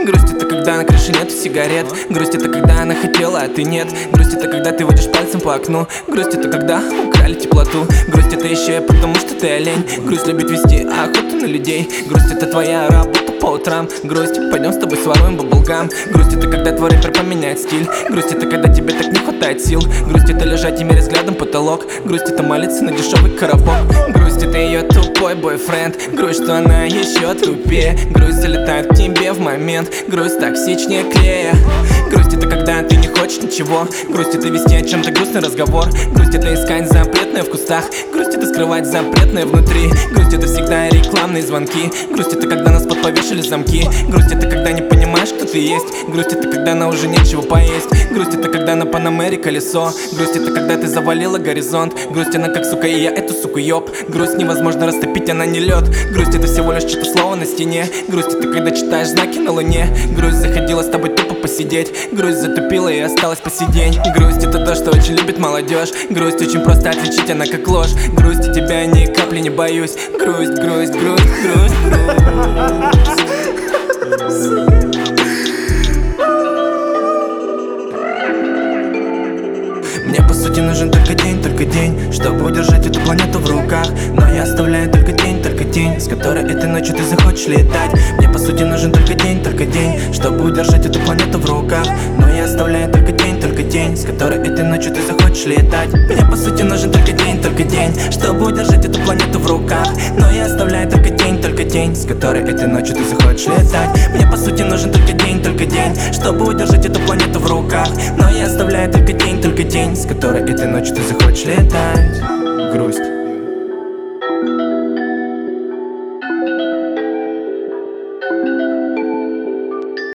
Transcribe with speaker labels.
Speaker 1: Грусть — это когда на крыше нет сигарет. Грусть — это когда она хотела, а ты нет. Грусть — это когда ты водишь пальцем по окну. Грусть — это когда украли теплоту. Грусть — это еще и потому, что ты олень. Грусть любит вести охоту на людей. Грусть — это твоя работа по утрам. Грусть — пойдем с тобой своруем баблгам. Грусть — это когда твой рэпер поменяет стиль. Грусть — это когда тебе так не хватает сил. Грусть — это лежать и мерить взглядом потолок. Грусть — это молиться на дешевый коробок. Грусть — это ее тупой бойфренд. Грусть, что она еще тупее. Грусть залетает к тебе в момент. Грусть токсичнее клея. Грусть — это когда ты не хочешь ничего. Грусть — это вести о чем-то грустный разговор. Грусть — это искать запретное в кустах. Грусть — это скрывать запретное внутри. Грусть — это всегда рекламные звонки. Грусть — это когда нас подповешали замки. Грусть — это когда не понимаешь, кто ты есть. Грусть — это когда на уже нечего поесть. Грусть — это когда на Панамере колесо. Грусть — это когда ты завалила горизонт. Грусть — она как сука, и я эту суку ёб. Грусть невозможно растопить, она не лед. Грусть — это всего лишь что-то слово на стене. Грусть — это когда читаешь знаки на луне. Грусть заходила с тобой тупо посидеть. Грусть затупила и осталась посидеть. Грусть — это то, что очень любит молодежь. Грусть очень просто отличить, она как ложь. Грусть, тебя ни капли не боюсь. Грусть, грусть, грусть, грусть, грусть. Мне по сути нужен только день, чтобы удержать эту планету в руках. Но я оставляю только день, с которой этой ночью ты захочешь летать. Мне по сути нужен только день, чтобы удержать эту планету в руках. Но я оставляю только день, с которой этой ночью ты захочешь летать. Мне по сути нужен только день, чтобы удержать эту планету в руках. Но я оставляю только день, с которой этой ночью ты захочешь летать. Мне по сути нужен только день, чтобы удержать эту планету в руках. Но я оставляю только день, с которой этой ночью ты захочешь летать. Грусть.